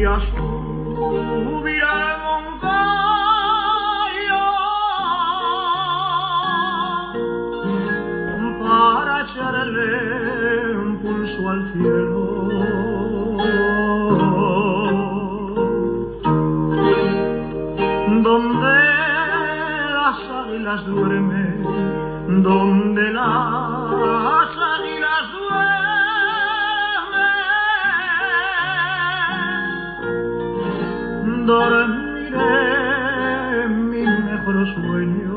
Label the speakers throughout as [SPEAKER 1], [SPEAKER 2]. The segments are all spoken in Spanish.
[SPEAKER 1] y a subir al Moncayo para echarle un pulso al cielo. Donde las águilas duermen, donde las águilas duermen, dormiré mi mejor sueño.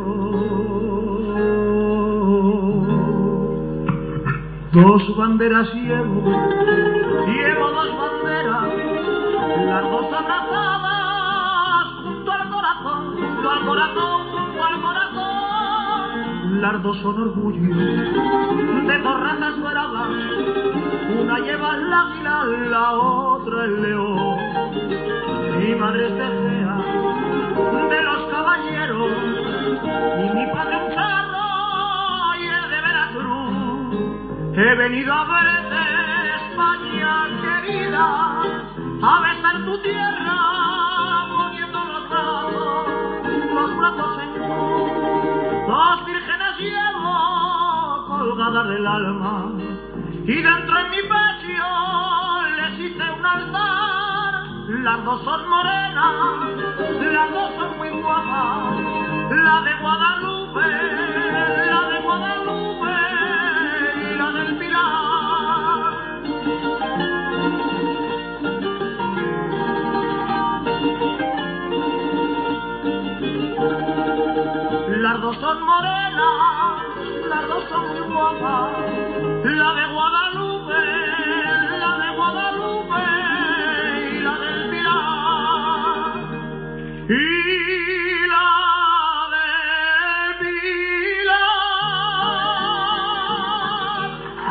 [SPEAKER 1] Dos banderas llevo dos banderas, las dos abrazadas junto al corazón, junto al corazón, junto al corazón. Las dos son orgullo de dos ratas doradas, una lleva el águila, la otra el león. Mi madre es tejea de los caballeros y mi padre un charro y el de Veracruz. He venido a verte, España querida, a besar tu tierra, poniendo los brazos en cruz. Dos vírgenes llevo colgadas del alma y dentro en mi pecho les hice un altar. Las dos son morenas, las dos son muy guapas, la de Guadalupe, la de Guadalupe y la del Pilar. Las dos son morenas, las dos son muy guapas, la de Guadalupe, la de Guadalupe y la del Pilar. Y la del Pilar.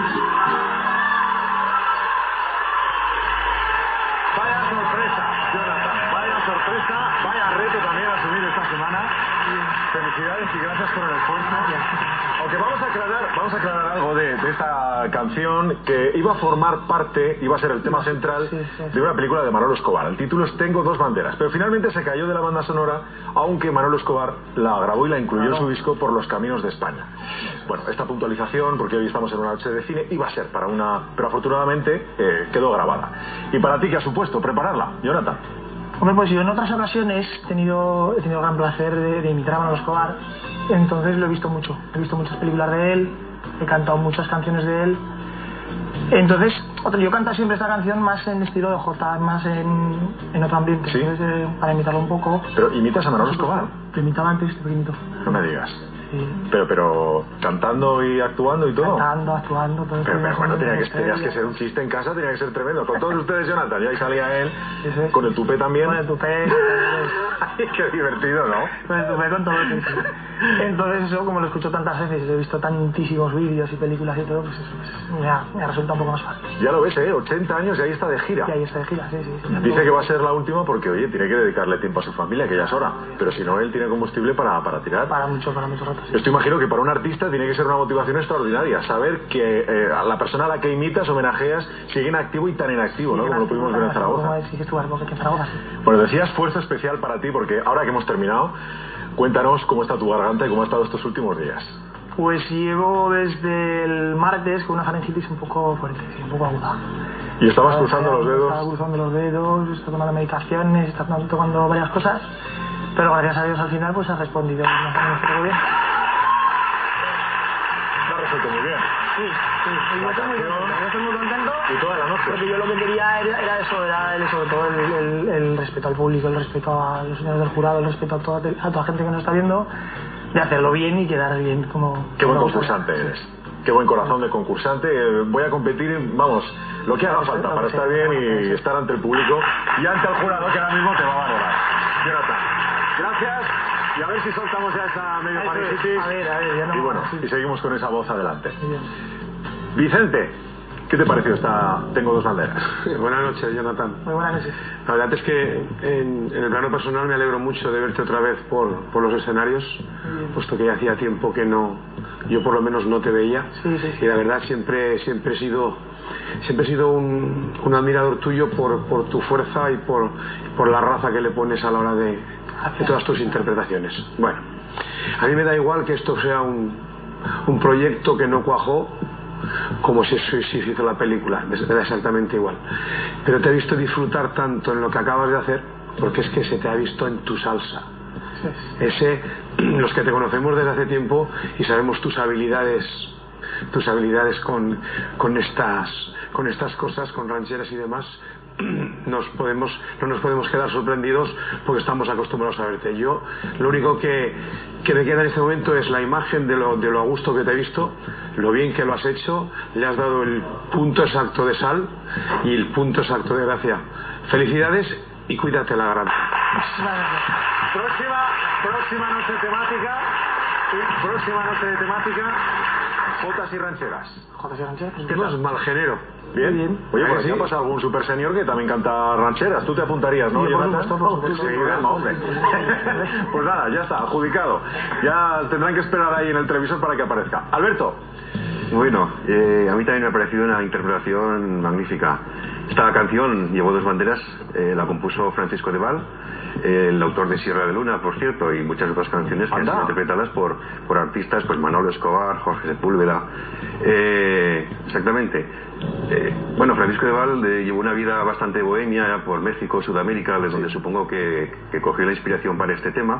[SPEAKER 2] Vaya sorpresa, Jonathan, vaya sorpresa, vaya reto también asumir esta semana. Felicidades y gracias por el esfuerzo. Aunque vamos a aclarar algo de esta canción que iba a formar parte, iba a ser el tema central de una película de Manolo Escobar. El título es Tengo dos banderas, pero finalmente se cayó de la banda sonora, aunque Manolo Escobar la grabó y la incluyó en su disco Por los caminos de España. Bueno, esta puntualización, porque hoy estamos en una noche de cine, iba a ser para una, pero afortunadamente quedó grabada. Y para ti, ¿qué ha supuesto prepararla, Jonathan?
[SPEAKER 3] Hombre, pues yo en otras ocasiones he tenido el gran placer de imitar a Manolo Escobar, entonces lo he visto mucho. He visto muchas películas de él, he cantado muchas canciones de él. Entonces, yo canto siempre esta canción más en estilo de Jota, más en otro ambiente.
[SPEAKER 2] ¿Sí?
[SPEAKER 3] Entonces, para imitarlo un poco.
[SPEAKER 2] ¿Pero imitas a Manolo Escobar?
[SPEAKER 3] Lo imitaba antes, lo imito.
[SPEAKER 2] No me digas.
[SPEAKER 3] Sí.
[SPEAKER 2] Pero cantando y actuando y todo.
[SPEAKER 3] Cantando, actuando, todo.
[SPEAKER 2] Pero bueno, tenías que ser un chiste en casa, tenía que ser tremendo. Con todos ustedes, Jonathan, y ahí salía él,
[SPEAKER 3] sí.
[SPEAKER 2] con el tupé también.
[SPEAKER 3] Con el tupé.
[SPEAKER 2] Ay, qué divertido, ¿no?
[SPEAKER 3] Con el tupé, con todo. Sí. Entonces eso, como lo escucho tantas veces, he visto tantísimos vídeos y películas y todo, pues eso me ha resultado un poco más fácil.
[SPEAKER 2] Ya lo ves, 80 años y ahí está de gira.
[SPEAKER 3] Y ahí está de gira, sí.
[SPEAKER 2] Dice que va a ser la última porque, oye, tiene que dedicarle tiempo a su familia, que ya es hora. Pero si no, él tiene combustible para tirar.
[SPEAKER 3] Para mucho rato. Sí.
[SPEAKER 2] Esto imagino que para un artista tiene que ser una motivación extraordinaria, saber que a la persona a la que imitas, homenajeas, sigue en activo y tan en activo, ¿no? Como lo pudimos ver en Zaragoza.
[SPEAKER 3] Sí, que estuvo en Zaragoza, sí.
[SPEAKER 2] Bueno, decía esfuerzo especial para ti porque ahora que hemos terminado, cuéntanos cómo está tu garganta y cómo ha estado estos últimos días.
[SPEAKER 3] Pues llevo desde el martes con una faringitis un poco fuerte, sí, un poco aguda.
[SPEAKER 2] ¿Y estabas cruzando los dedos?
[SPEAKER 3] Estaba cruzando los dedos, estaba tomando medicaciones, estaba tomando varias cosas, pero gracias a Dios al final pues ha respondido muy bien.
[SPEAKER 2] Lo ha resuelto muy bien.
[SPEAKER 3] Sí, yo estoy muy contento.
[SPEAKER 2] Y toda la noche.
[SPEAKER 3] Porque yo lo que quería era eso, sobre todo el respeto al público, el respeto a los señores del jurado, el respeto a toda la gente que nos está viendo, de hacerlo bien y quedar bien como...
[SPEAKER 2] Qué buen concursante eres. Sí. Qué buen corazón de concursante. Voy a competir, vamos, lo que haga falta para estar bien y estar ante el público y ante el jurado que ahora mismo te va a valorar. Jonathan, gracias. Y a ver si soltamos ya esa medio faringitis.
[SPEAKER 3] A ver, ya no.
[SPEAKER 2] Y bueno, y seguimos con esa voz adelante.
[SPEAKER 3] Bien.
[SPEAKER 2] Vicente, ¿qué te pareció esta Tengo dos banderas?
[SPEAKER 4] Buenas noches, Jonathan.
[SPEAKER 3] Muy buenas noches.
[SPEAKER 4] La verdad es que en el plano personal me alegro mucho de verte otra vez por los escenarios, puesto que ya hacía tiempo que no, yo por lo menos no te veía.
[SPEAKER 3] Sí.
[SPEAKER 4] Y la verdad siempre he sido siempre he sido un admirador tuyo por tu fuerza y por la raza que le pones a la hora de todas tus interpretaciones. Bueno, a mí me da igual que esto sea un proyecto que no cuajó, como si se hizo la película, me da exactamente igual. Pero te he visto disfrutar tanto en lo que acabas de hacer, porque es que se te ha visto en tu salsa. Los que te conocemos desde hace tiempo y sabemos tus habilidades con estas cosas, con rancheras y demás, no nos podemos quedar sorprendidos porque estamos acostumbrados a verte. Yo lo único que me queda en este momento es la imagen de lo a gusto que te he visto, lo bien que lo has hecho, le has dado el punto exacto de sal y el punto exacto de gracia. Felicidades y cuídate la gran.
[SPEAKER 2] Próxima noche temática. Próxima noche de temática. Jotas y rancheras.
[SPEAKER 3] Jotas y rancheras.
[SPEAKER 2] ¿Qué
[SPEAKER 4] No
[SPEAKER 2] tal?
[SPEAKER 4] es mal género.
[SPEAKER 2] Bien.
[SPEAKER 3] Bien.
[SPEAKER 2] Oye, por aquí
[SPEAKER 4] Sí.
[SPEAKER 2] ha pasado algún super senior que también canta rancheras. Tú te apuntarías, ¿no?
[SPEAKER 3] Sí, por
[SPEAKER 2] Jonathan?
[SPEAKER 3] supuesto, por supuesto.
[SPEAKER 2] Sin problema, hombre. Pues nada, ya está, adjudicado. Ya tendrán que esperar ahí en el televisor para que aparezca. Alberto.
[SPEAKER 5] Bueno, a mí también me ha parecido una interpretación magnífica. Esta canción, Llevo dos banderas, la compuso Francisco de Val, el autor de Sierra de Luna, por cierto, y muchas otras canciones que han sido interpretadas por artistas, pues Manolo Escobar, Jorge Sepúlveda. Exactamente. Bueno, Francisco de Val llevó una vida bastante bohemia por México, Sudamérica, de donde supongo que cogió la inspiración para este tema.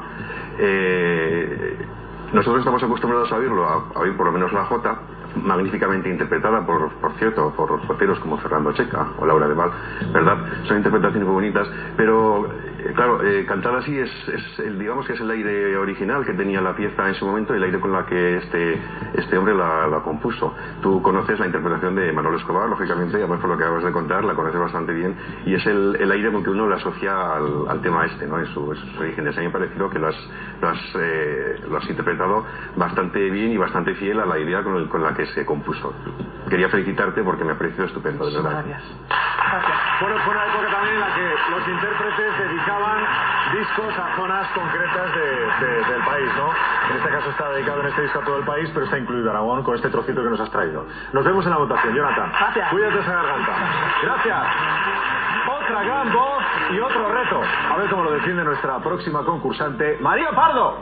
[SPEAKER 5] Nosotros estamos acostumbrados a oírlo, a oír por lo menos la jota, magníficamente interpretada, por cierto, por joteros como Fernando Checa o Laura de Val, ¿verdad? Son interpretaciones muy bonitas, pero claro, cantada así digamos que es el aire original que tenía la pieza en su momento y el aire con la que este hombre la compuso. Tú conoces la interpretación de Manolo Escobar, lógicamente, además por lo que acabas de contar, la conoces bastante bien, y es el aire con que uno le asocia al tema ¿no? En sus orígenes. A mí me ha parecido que lo has interpretado bastante bien y bastante fiel a la idea con la que se compuso. Quería felicitarte porque me ha parecido estupendo, de verdad.
[SPEAKER 3] Gracias.
[SPEAKER 2] Bueno, fue una época también en la que los intérpretes dedicaban discos a zonas concretas del país, ¿no? En este caso está dedicado en este disco a todo el país, pero está incluido Aragón con este trocito que nos has traído. Nos vemos en la votación, Jonathan.
[SPEAKER 3] Gracias.
[SPEAKER 2] Cuídate esa garganta. Gracias. Otra gran voz y otro reto. A ver cómo lo defiende nuestra próxima concursante, María Pardo.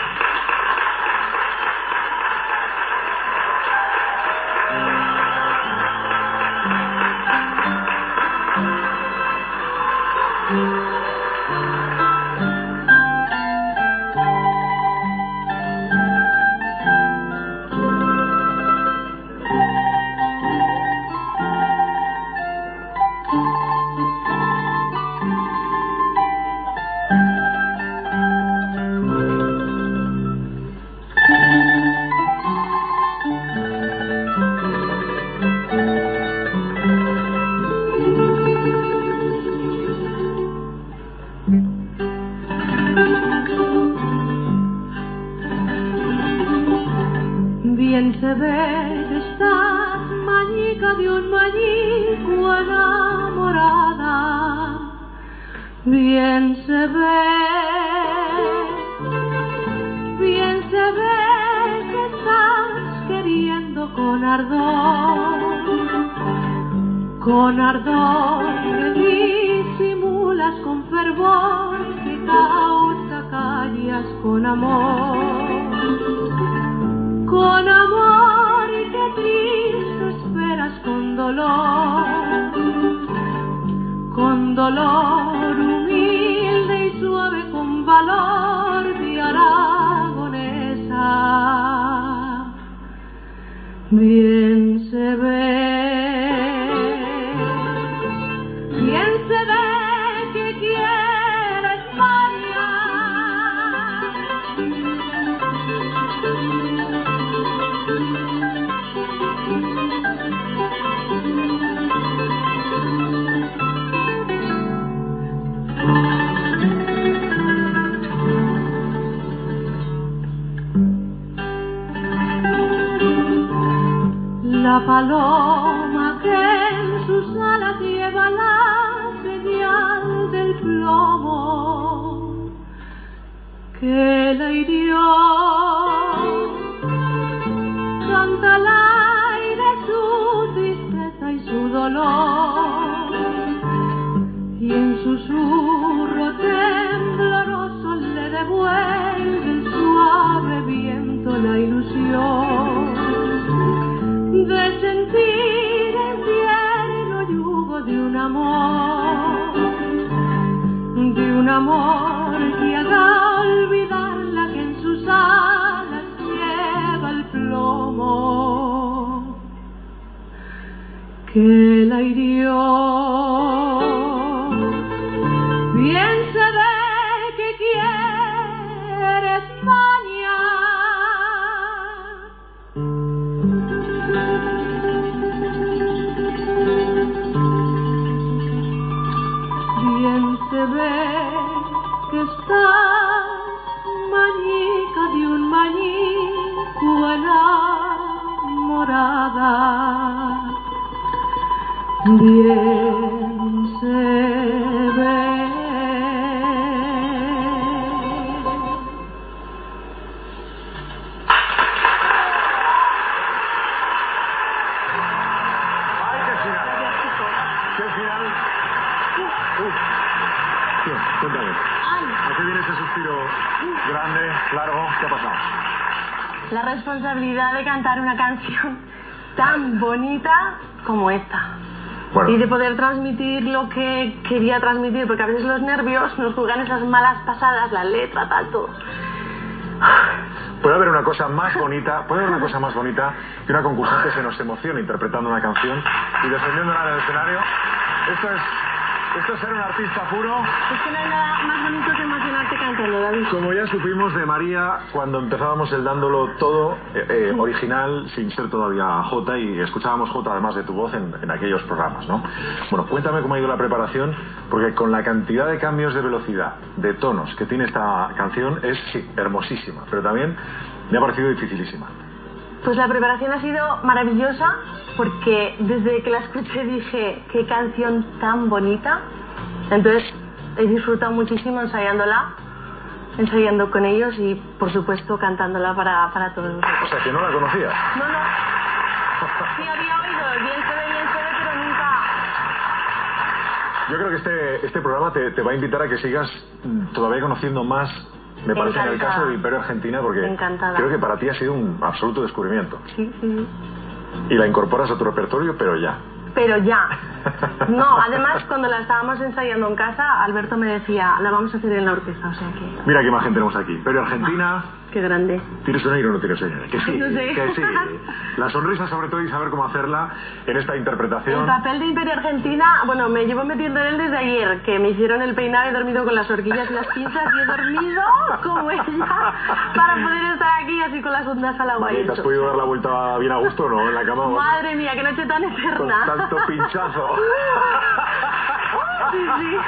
[SPEAKER 6] Bien se ve que estás mañica de un mañico enamorada. Bien se ve que estás queriendo con ardor que disimulas con fervor, que causa callas con amor y que triste esperas con dolor humilde y suave con valor de aragonesa. Bien se ve que quiere España. La paloma que en sus alas lleva la señal del plomo que la hirió, canta al aire su tristeza y su dolor, y en susurro tembloroso le devuelve el suave viento la ilusión de sentir el tierno yugo de un amor que haga olvidarla, que en sus alas lleva el plomo que la hirió. Bien se ve que quiere España, bien se ve que estás mañica de un mañico enamorada. Bien se ve.
[SPEAKER 2] ¡Ay, qué final! ¡Qué final! ¿Qué? Cuéntame. ¿A qué viene ese suspiro grande, largo? ¿Qué ha pasado?
[SPEAKER 7] La responsabilidad de cantar una canción tan bonita como esta.
[SPEAKER 2] Bueno.
[SPEAKER 7] Y de poder transmitir lo que quería transmitir, porque a veces los nervios nos juegan esas malas pasadas, la letra, todo.
[SPEAKER 2] ¿Puede haber una cosa más bonita? ¿Puede haber una cosa más bonita que una concursante se nos emocione interpretando una canción y defendiéndola en el escenario? Esto es ser un artista puro.
[SPEAKER 7] Es que no hay nada más bonito que emocionarte cantando, David.
[SPEAKER 2] Como ya supimos de María cuando empezábamos el dándolo todo original, sin ser todavía Jota, y escuchábamos Jota además de tu voz en aquellos programas, ¿no? Bueno, cuéntame cómo ha ido la preparación, porque con la cantidad de cambios de velocidad, de tonos que tiene esta canción es, sí, hermosísima, pero también me ha parecido dificilísima.
[SPEAKER 7] Pues la preparación ha sido maravillosa, porque desde que la escuché dije, qué canción tan bonita. Entonces he disfrutado muchísimo ensayando con ellos y por supuesto cantándola para todos vosotros.
[SPEAKER 2] O sea, que no la conocías.
[SPEAKER 7] No. Sí había oído, bien se ve, pero nunca.
[SPEAKER 2] Yo creo que este programa te va a invitar a que sigas todavía conociendo más. Me parece en el caso de Imperio Argentina, porque
[SPEAKER 7] encantada.
[SPEAKER 2] Creo que para ti ha sido un absoluto descubrimiento.
[SPEAKER 7] Sí.
[SPEAKER 2] Y la incorporas a tu repertorio, pero ya.
[SPEAKER 7] No, además cuando la estábamos ensayando en casa, Alberto me decía, la vamos a hacer en la orquesta, o sea que...
[SPEAKER 2] Mira qué imagen tenemos aquí. Imperio Argentina.
[SPEAKER 7] Qué grande.
[SPEAKER 2] ¿Tienes un aire o no tienes un aire? Que sí,
[SPEAKER 7] no sé.
[SPEAKER 2] que sí. La sonrisa sobre todo y saber cómo hacerla en esta interpretación.
[SPEAKER 7] El papel de Imperio Argentina, bueno, me llevo metiendo en él desde ayer, que me hicieron el peinado, he dormido con las horquillas y las pinzas y he dormido como ella para poder estar aquí así con las ondas al agua.
[SPEAKER 2] María, ¿te has podido dar la vuelta bien a gusto o no en la cama?
[SPEAKER 7] Madre mía, qué noche tan eterna.
[SPEAKER 2] Con tanto pinchazo.
[SPEAKER 7] Sí.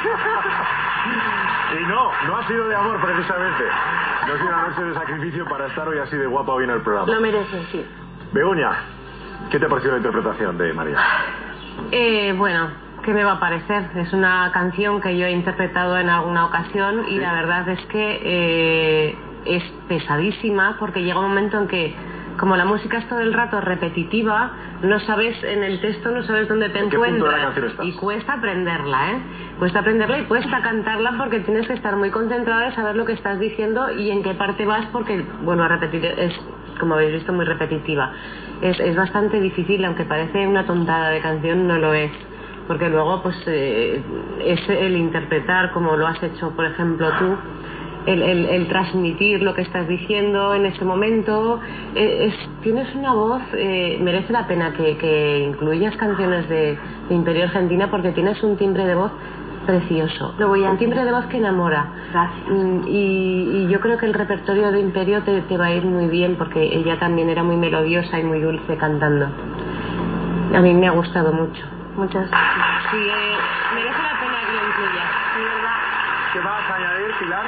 [SPEAKER 2] Y no ha sido de amor precisamente. No ha sido una noche de sacrificio para estar hoy así de guapa hoy en el programa.
[SPEAKER 7] Lo mereces, sí.
[SPEAKER 2] Begoña, ¿qué te ha parecido la interpretación de María?
[SPEAKER 8] Bueno, ¿qué me va a parecer? Es una canción que yo he interpretado en alguna ocasión y la verdad es que es pesadísima, porque llega un momento en que, como la música es todo el rato repetitiva, no sabes en el texto, no sabes dónde te encuentras.
[SPEAKER 2] ¿En qué punto de la canción estás?
[SPEAKER 8] Y cuesta aprenderla, cuesta aprenderla y cuesta cantarla, porque tienes que estar muy concentrada en saber lo que estás diciendo y en qué parte vas, porque, bueno, a repetir es, como habéis visto, muy repetitiva. Es bastante difícil, aunque parece una tontada de canción, no lo es. Porque luego, pues, es el interpretar, como lo has hecho, por ejemplo, tú, el transmitir lo que estás diciendo en ese momento. Tienes una voz, merece la pena que incluyas canciones de Imperio Argentina, porque tienes un timbre de voz precioso. Un timbre de voz que enamora.
[SPEAKER 7] Gracias.
[SPEAKER 8] Y yo creo que el repertorio de Imperio te va a ir muy bien, porque ella también era muy melodiosa y muy dulce cantando. A mí me ha gustado mucho.
[SPEAKER 7] Muchas gracias.
[SPEAKER 8] Sí, merece la pena que lo incluyas, de verdad.
[SPEAKER 2] ¿Qué vas a añadir, Pilar?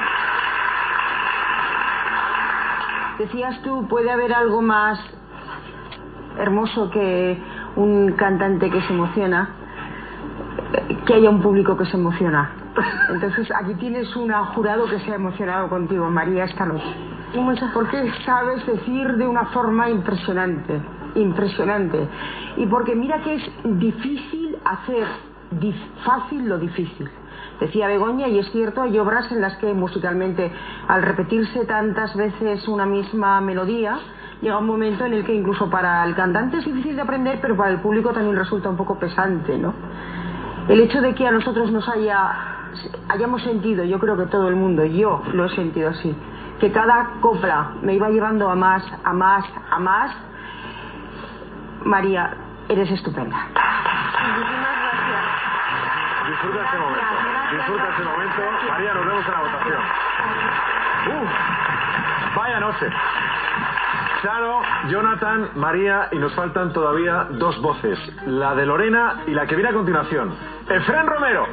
[SPEAKER 9] Decías tú, puede haber algo más hermoso que un cantante que se emociona, que haya un público que se emociona. Entonces aquí tienes un jurado que se ha emocionado contigo, María, esta noche. Porque sabes decir de una forma impresionante. impresionante. Y porque mira que es difícil hacer fácil lo difícil. Decía Begoña, y es cierto, hay obras en las que musicalmente, al repetirse tantas veces una misma melodía, llega un momento en el que incluso para el cantante es difícil de aprender, pero para el público también resulta un poco pesante, ¿no? El hecho de que a nosotros nos hayamos sentido, yo creo que todo el mundo, yo lo he sentido así, que cada copla me iba llevando a más, a más, a más. María, eres estupenda.
[SPEAKER 7] Muchísimas gracias.
[SPEAKER 2] Disfruta este momento. Disfruta este momento. María, nos vemos en la votación. Vaya noche. Charo, Jonathan, María, y nos faltan todavía dos voces. La de Lorena y la que viene a continuación. Efrén Romero.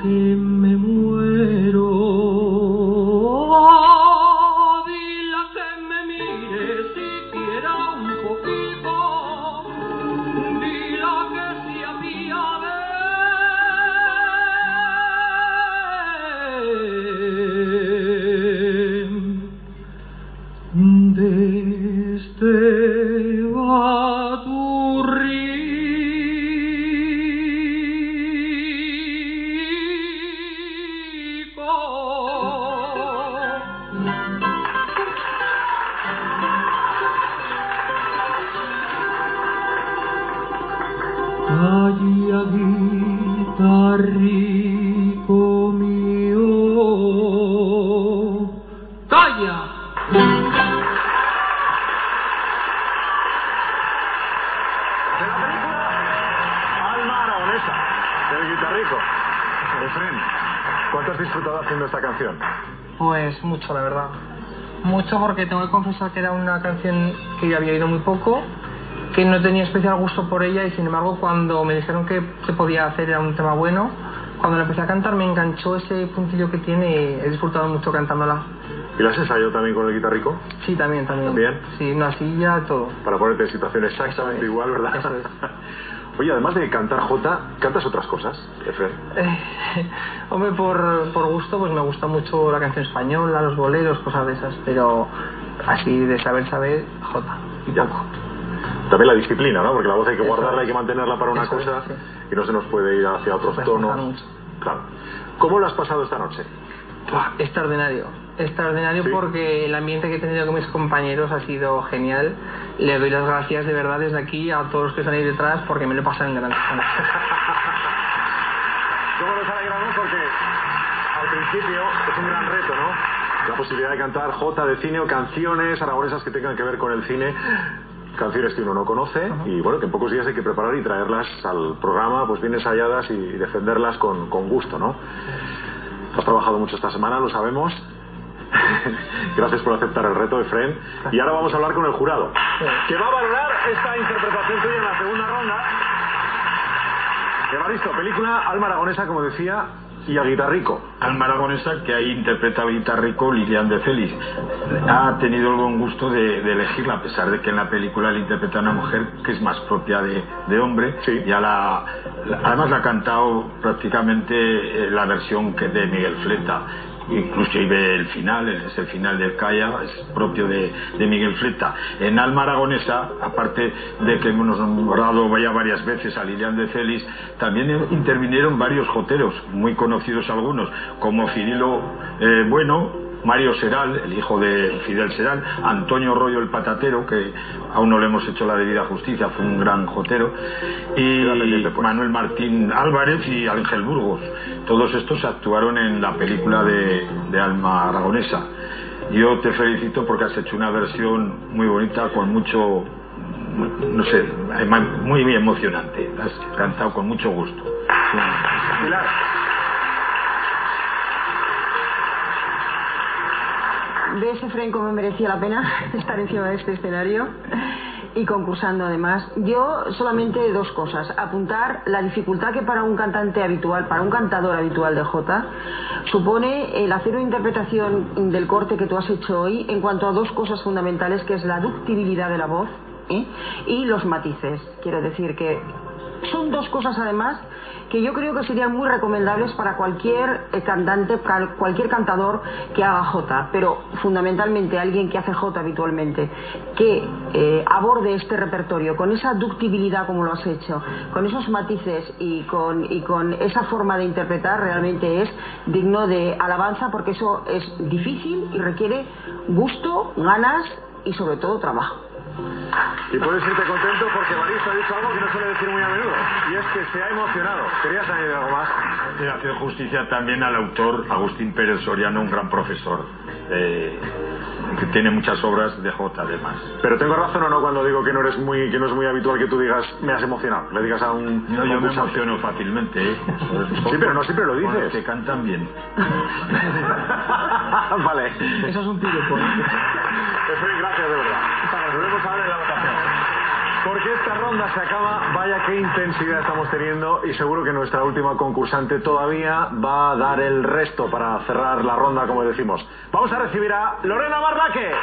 [SPEAKER 1] que me muero. Dile que me mire siquiera un poquito. Dile que se apiade de este Calla, guitarrico mío, calla.
[SPEAKER 2] De la película Alma Aragonesa, del guitarrico. Efrén, ¿cuánto has disfrutado haciendo esta canción?
[SPEAKER 3] Pues mucho, la verdad. Mucho, porque tengo que confesar que era una canción que yo había oído muy poco, que no tenía especial gusto por ella, y sin embargo cuando me dijeron que se podía hacer era un tema bueno. Cuando la empecé a cantar me enganchó ese puntillo que tiene y he disfrutado mucho cantándola.
[SPEAKER 2] ¿Y la has ensayado también con el guitarrico?
[SPEAKER 3] Sí, también.
[SPEAKER 2] ¿También?
[SPEAKER 3] Sí, una silla, todo.
[SPEAKER 2] Para ponerte en situación exactamente igual, ¿verdad?
[SPEAKER 3] Eso es.
[SPEAKER 2] Oye, además de cantar jota, ¿cantas otras cosas, Efrén?
[SPEAKER 3] Hombre, por gusto, pues me gusta mucho la canción española, los boleros, cosas de esas, pero así de saber, jota, y poco.
[SPEAKER 2] También la disciplina, ¿no? Porque la voz hay que
[SPEAKER 3] Eso
[SPEAKER 2] guardarla,
[SPEAKER 3] es.
[SPEAKER 2] hay que mantenerla para una
[SPEAKER 3] Eso
[SPEAKER 2] cosa
[SPEAKER 3] es, sí.
[SPEAKER 2] y no se nos puede ir hacia otros
[SPEAKER 3] Puedes
[SPEAKER 2] tonos.
[SPEAKER 3] pasar mucho.
[SPEAKER 2] Claro. ¿Cómo lo has pasado esta noche?
[SPEAKER 3] Extraordinario
[SPEAKER 2] ¿Sí?
[SPEAKER 3] Porque el ambiente que he tenido con mis compañeros ha sido genial. Les doy las gracias de verdad desde aquí a todos los que están ahí detrás, porque me lo he pasado en grande.
[SPEAKER 2] ¿Cómo nos alegramos? Porque al principio es un gran reto, ¿no? La posibilidad de cantar jota de cine o canciones aragonesas que tengan que ver con el cine. Canciones que uno no conoce y bueno, que en pocos días hay que preparar y traerlas al programa pues bien ensayadas y defenderlas con gusto, ¿no? Has trabajado mucho esta semana, lo sabemos. Gracias por aceptar el reto, Efrén. Y ahora vamos a hablar con el jurado, que va a valorar esta interpretación tuya en la segunda ronda. Evaristo, película Alma Aragonesa, como decía, y el guitarrico.
[SPEAKER 10] Alma Aragonesa, que ahí interpreta al guitarrico Lilian de Félix. Ha tenido el buen gusto de elegirla, a pesar de que en la película le interpreta a una mujer que es más propia de hombre.
[SPEAKER 2] Sí.
[SPEAKER 10] Ya además la ha cantado prácticamente la versión que de Miguel Fleta. Inclusive el final, ese final del Calla, es propio de Miguel Fleta. En Alma Aragonesa, aparte de que hemos nombrado ya varias veces a Lilian de Félix, también intervinieron varios joteros, muy conocidos algunos, como Cirilo Bueno, Mario Seral, el hijo de Fidel Seral, Antonio Rollo el Patatero, que aún no le hemos hecho la debida justicia, fue un gran jotero, y Manuel Martín Álvarez y Ángel Burgos. Todos estos actuaron en la película de Alma Aragonesa. Yo te felicito porque has hecho una versión muy bonita, con mucho, no sé, muy emocionante. Has cantado con mucho gusto.
[SPEAKER 2] Pilar.
[SPEAKER 9] ¿Ves, Efrén, cómo merecía la pena estar encima de este escenario y concursando además? Yo solamente dos cosas. Apuntar la dificultad que para un cantante habitual, para un cantador habitual de jota, supone el hacer una interpretación del corte que tú has hecho hoy en cuanto a dos cosas fundamentales, que es la ductibilidad de la voz y los matices. Quiero decir que son dos cosas además que yo creo que serían muy recomendables para cualquier cantante, cualquier cantador que haga jota, pero fundamentalmente alguien que hace jota habitualmente, que aborde este repertorio con esa ductibilidad como lo has hecho, con esos matices y con esa forma de interpretar, realmente es digno de alabanza, porque eso es difícil y requiere gusto, ganas y sobre todo trabajo.
[SPEAKER 2] Y puedes irte contento porque Evaristo ha dicho algo que no suele decir muy a menudo, y es que se ha emocionado. ¿Querías añadir algo más?
[SPEAKER 10] Hacer justicia también al autor Agustín Pérez Soriano, un gran profesor, que tiene muchas obras de jota además.
[SPEAKER 2] Pero tengo razón o no cuando digo que no es muy habitual que tú digas me has emocionado, le digas a un...
[SPEAKER 10] No, yo me emociono fácilmente,
[SPEAKER 2] Sí, pero no siempre lo dices.
[SPEAKER 10] Con los que cantan bien.
[SPEAKER 2] Vale.
[SPEAKER 3] Eso es un piropo.
[SPEAKER 2] Efrén, gracias de verdad. Nos vemos ahora en la votación. Porque esta ronda se acaba, vaya que qué intensidad estamos teniendo y seguro que nuestra última concursante todavía va a dar el resto para cerrar la ronda, como decimos. Vamos a recibir a Lorena Barlaque.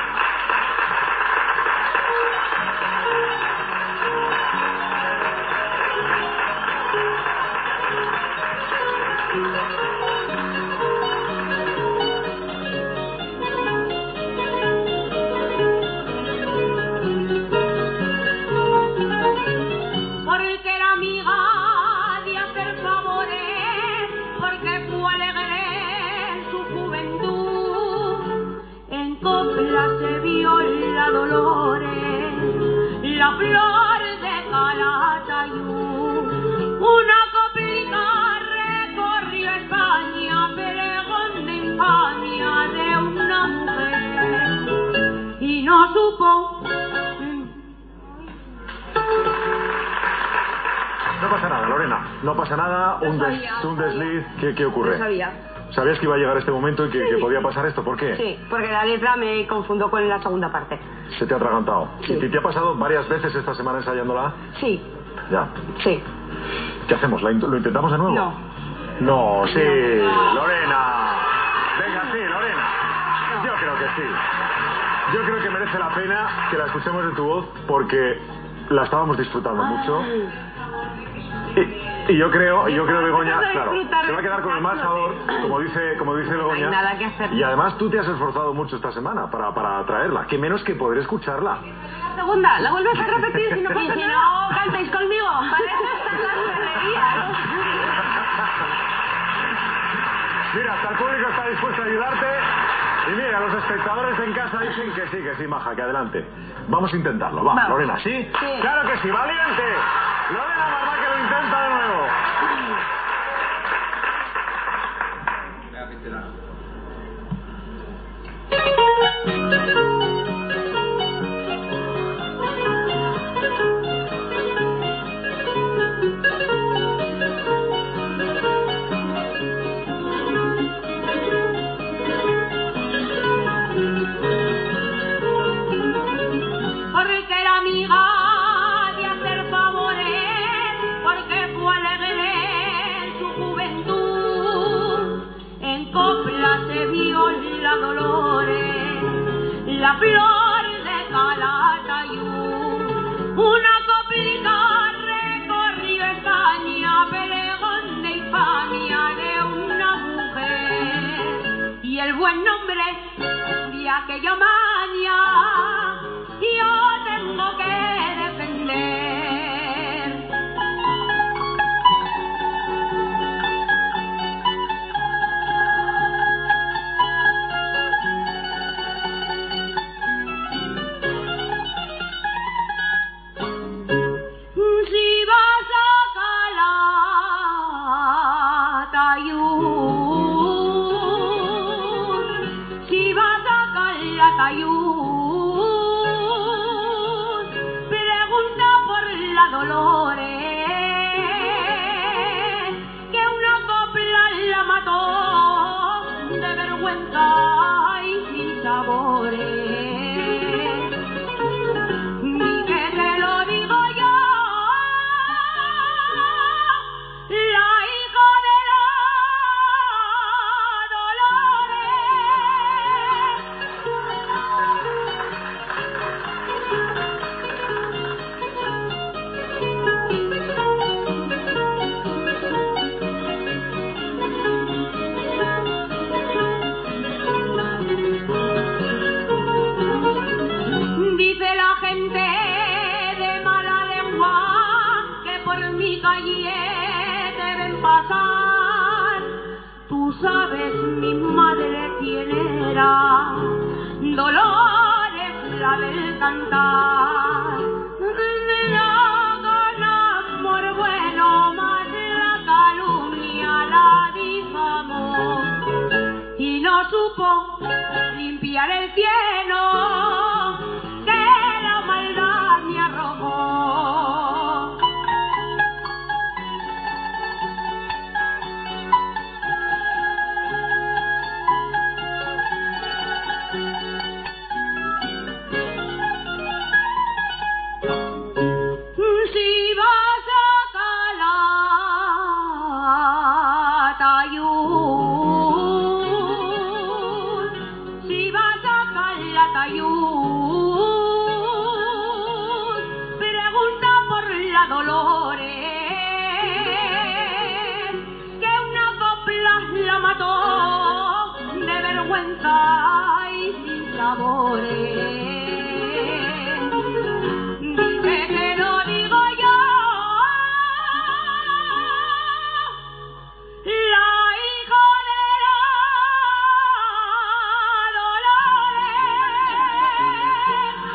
[SPEAKER 6] Porque era amiga de hacer favores, porque fue alegre en su juventud. En copla se vio la Dolores, la flor de Calatayud. Una coplica recorrió España, pregón de infamia de una mujer, y no supo.
[SPEAKER 2] No pasa nada, Lorena, no pasa nada, un desliz. ¿Qué ocurre?
[SPEAKER 7] Lo sabía.
[SPEAKER 2] ¿Sabías que iba a llegar este momento y que podía pasar esto? ¿Por qué?
[SPEAKER 7] Sí, porque la letra me confundo con la segunda parte.
[SPEAKER 2] Se te ha atragantado.
[SPEAKER 7] Sí.
[SPEAKER 2] ¿Y te ha pasado varias veces esta semana ensayándola?
[SPEAKER 7] Sí.
[SPEAKER 2] Ya.
[SPEAKER 7] Sí.
[SPEAKER 2] ¿Qué hacemos? ¿Lo intentamos de nuevo?
[SPEAKER 7] No.
[SPEAKER 2] No, sí, Lorena. Venga, sí, Lorena.
[SPEAKER 7] No.
[SPEAKER 2] Yo creo que sí. Yo creo que merece la pena que la escuchemos de tu voz porque la estábamos disfrutando mucho. Y yo creo, Begoña, claro, se va a quedar con el mal sabor, como dice Begoña.
[SPEAKER 8] No hay nada que hacer.
[SPEAKER 2] Y además tú te has esforzado mucho esta semana para traerla. ¿Qué menos que poder escucharla?
[SPEAKER 7] La segunda, la vuelves a repetir si no pasa nada. No, cantáis conmigo. Para eso están las perrerías.
[SPEAKER 2] Mira, hasta el público está dispuesto a ayudarte. Y mira, los espectadores en casa dicen que sí, maja, que adelante. Vamos a intentarlo, va,
[SPEAKER 7] Vamos.
[SPEAKER 2] Lorena, ¿sí?
[SPEAKER 7] Sí.
[SPEAKER 2] ¡Claro que sí, valiente! Lorena Barlaque lo intenta de nuevo.
[SPEAKER 6] Porque era amiga de hacer favores, porque fue alegre en su juventud. En copla se vio la Dolores, la flor de Calatayud. Una coplica recorrió España, pregón de infamia de una mujer, y el buen nombre de aquella maña yo tengo que defender. Si vas a Calatayud, si vas a Calatayud, pregunta por la Dolores, que una copla la mató de vergüenza y sin sabores. Ni que te lo digo yo, la hija de la Dice la gente de mala lengua que por mi calle deben pasar. Tú sabes mi madre quién era, Dolores la del cantar. La gana por bueno, más la calumnia la difamó y no supo limpiar el cielo que la maldad me arrojó. Dice que lo digo yo, la hija de la Dolores.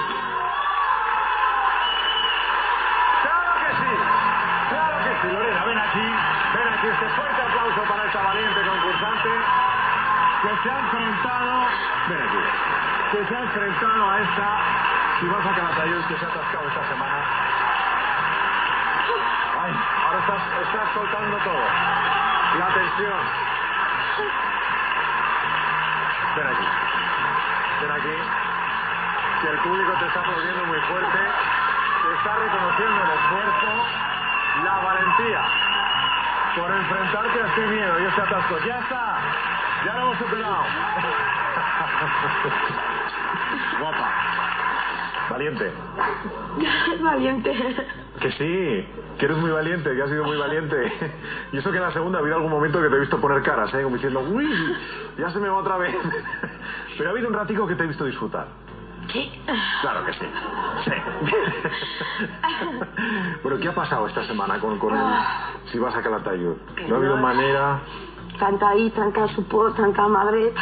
[SPEAKER 2] Claro que sí, Lorena, ven aquí, este fuerte aplauso para esta valiente concursante que se ha enfrentado, ven aquí, a esta Chivaza Calatayud que se ha atascado esta semana. Ay, ahora estás soltando todo, la tensión. Ven aquí, que el público te está aplaudiendo muy fuerte, te está reconociendo el esfuerzo, la valentía por enfrentarte a este miedo y este atasco. Ya está, ya lo hemos superado. Guapa, valiente.
[SPEAKER 7] Valiente.
[SPEAKER 2] Que sí, que eres muy valiente, que has sido muy valiente. Y eso que en la segunda ha habido algún momento que te he visto poner caras, como diciendo, uy, ya se me va otra vez. Pero ha habido un ratico que te he visto disfrutar.
[SPEAKER 7] Sí.
[SPEAKER 2] Claro que sí. Bueno, ¿qué ha pasado esta semana con Chivaza Calatayud? ¿No ha habido manera?
[SPEAKER 7] Tanta ahí, tanta supor, tanta madre.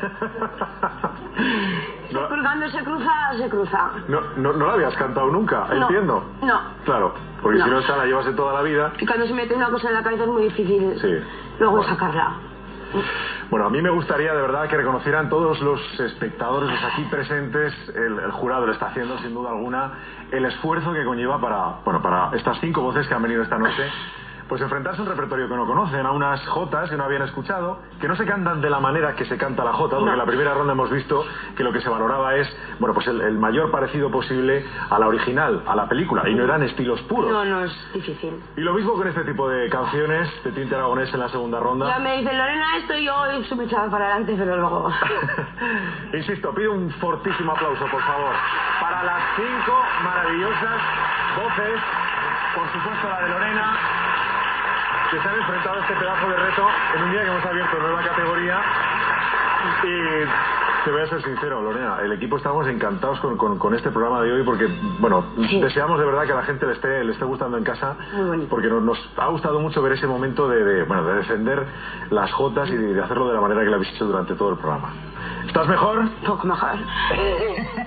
[SPEAKER 7] Colgando se cruza.
[SPEAKER 2] No la habías cantado nunca,
[SPEAKER 7] No,
[SPEAKER 2] entiendo.
[SPEAKER 7] No.
[SPEAKER 2] Claro, porque
[SPEAKER 7] No.
[SPEAKER 2] si no esta la llevas de toda la vida.
[SPEAKER 7] Y cuando se mete una cosa en la cabeza es muy difícil luego sacarla.
[SPEAKER 2] Bueno, a mí me gustaría de verdad que reconocieran todos los espectadores, los aquí presentes, el jurado lo está haciendo sin duda alguna, el esfuerzo que conlleva para estas 5 voces que han venido esta noche, pues enfrentarse a un repertorio que no conocen, a unas jotas que no habían escuchado, que no se cantan de la manera que se canta la jota, porque en la primera ronda hemos visto que lo que se valoraba es, pues el mayor parecido posible a la original, a la película, y no eran estilos puros.
[SPEAKER 7] No es difícil.
[SPEAKER 2] Y lo mismo con este tipo de canciones de tinte aragonés en la segunda ronda.
[SPEAKER 7] Ya me dice Lorena esto y yo me echaba para adelante, pero luego...
[SPEAKER 2] Insisto, pido un fortísimo aplauso, por favor, para las 5 maravillosas voces, por supuesto la de Lorena, que se han enfrentado a este pedazo de reto en un día que hemos abierto nueva categoría. Y te voy a ser sincero, Lorena, el equipo estamos encantados con este programa de hoy porque, deseamos de verdad que a la gente le esté gustando en casa, porque nos ha gustado mucho ver ese momento de defender las jotas y de hacerlo de la manera que lo habéis hecho durante todo el programa. ¿Estás mejor?
[SPEAKER 7] Poco mejor.